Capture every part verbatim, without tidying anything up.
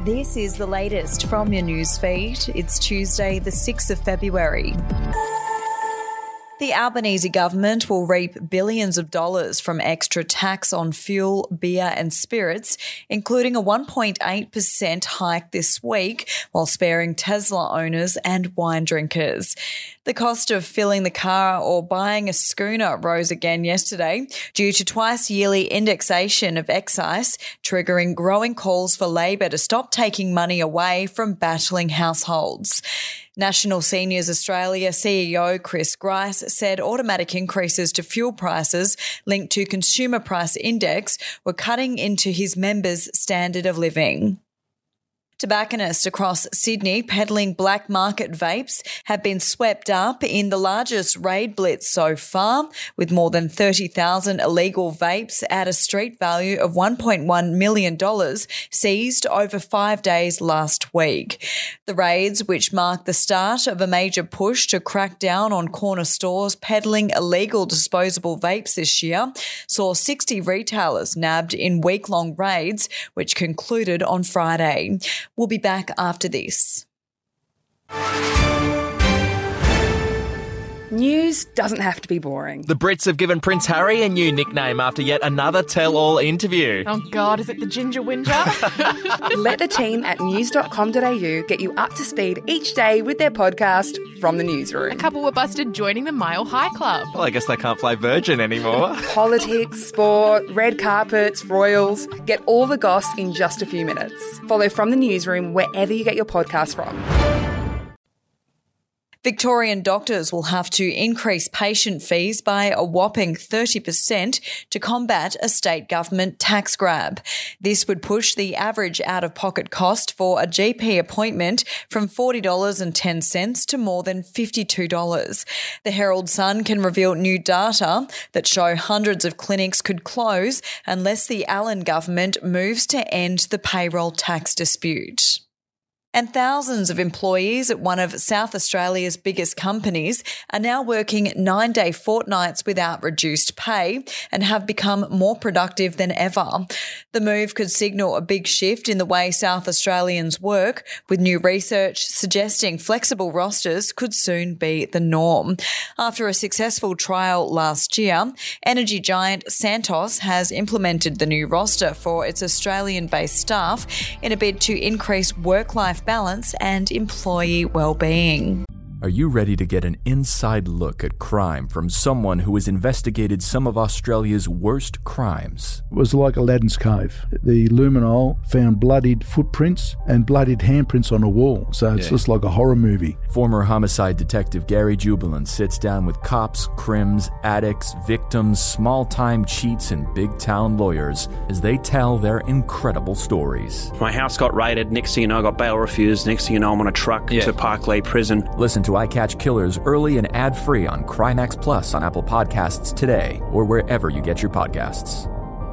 This is the latest from your news feed. It's Tuesday, the sixth of February. The Albanese government will reap billions of dollars from extra tax on fuel, beer and spirits, including a one point eight percent hike this week, while sparing Tesla owners and wine drinkers. The cost of filling the car or buying a schooner rose again yesterday due to twice-yearly indexation of excise, triggering growing calls for Labor to stop taking money away from battling households. National Seniors Australia C E O Chris Grice said automatic increases to fuel prices linked to Consumer Price Index were cutting into his members' standard of living. Tobacconists across Sydney peddling black market vapes have been swept up in the largest raid blitz so far, with more than thirty thousand illegal vapes at a street value of one point one million dollars seized over five days last week. The raids, which mark the start of a major push to crack down on corner stores peddling illegal disposable vapes this year, saw sixty retailers nabbed in week-long raids, which concluded on Friday. We'll be back after this. News doesn't have to be boring. The Brits have given Prince Harry a new nickname after yet another tell-all interview. Oh God, is it the Ginger Whinger? Let the team at news dot com dot a u get you up to speed each day with their podcast, From the Newsroom. A couple were busted joining the Mile High Club. Well, I guess they can't fly Virgin anymore. Politics, sport, red carpets, royals. Get all the goss in just a few minutes. Follow From the Newsroom wherever you get your podcast from. Victorian doctors will have to increase patient fees by a whopping thirty percent to combat a state government tax grab. This would push the average out-of-pocket cost for a G P appointment from forty dollars and ten cents to more than fifty-two dollars. The Herald Sun can reveal new data that show hundreds of clinics could close unless the Allen government moves to end the payroll tax dispute. And thousands of employees at one of South Australia's biggest companies are now working nine-day fortnights without reduced pay and have become more productive than ever. The move could signal a big shift in the way South Australians work, with new research suggesting flexible rosters could soon be the norm. After a successful trial last year, energy giant Santos has implemented the new roster for its Australian-based staff in a bid to increase work-life balance and employee well-being. Are you ready to get an inside look at crime from someone who has investigated some of Australia's worst crimes? It was like Aladdin's Cave. The luminol found bloodied footprints and bloodied handprints on a wall, so it's yeah. just like a horror movie. Former homicide detective Gary Jubilant sits down with cops, crims, addicts, victims, small-time cheats, and big-town lawyers as they tell their incredible stories. My house got raided. Next thing you know, I got bail refused. Next thing you know, I'm on a truck yeah. to Parklea Prison. Listen to I Catch Killers early and ad-free on Crimex Plus on Apple Podcasts today or wherever you get your podcasts.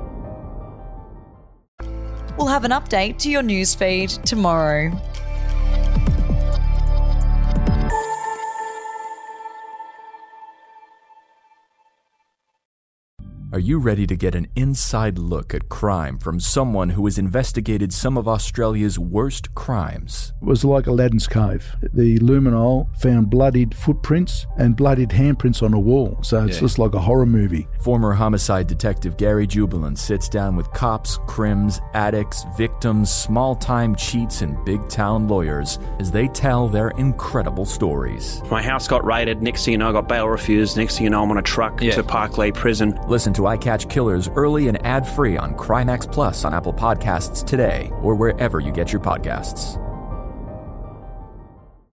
We'll have an update to your newsfeed tomorrow. Are you ready to get an inside look at crime from someone who has investigated some of Australia's worst crimes? It was like Aladdin's Cave. The luminol found bloodied footprints and bloodied handprints on a wall, so it's yeah. just like a horror movie. Former homicide detective Gary Jubilant sits down with cops, crims, addicts, victims, small-time cheats, and big-town lawyers as they tell their incredible stories. My house got raided. Next thing you know, I got bail refused. Next thing you know, I'm on a truck yeah. to Parklea Prison. Listen to I Catch Killers early and ad-free on Crimex Plus on Apple Podcasts today or wherever you get your podcasts.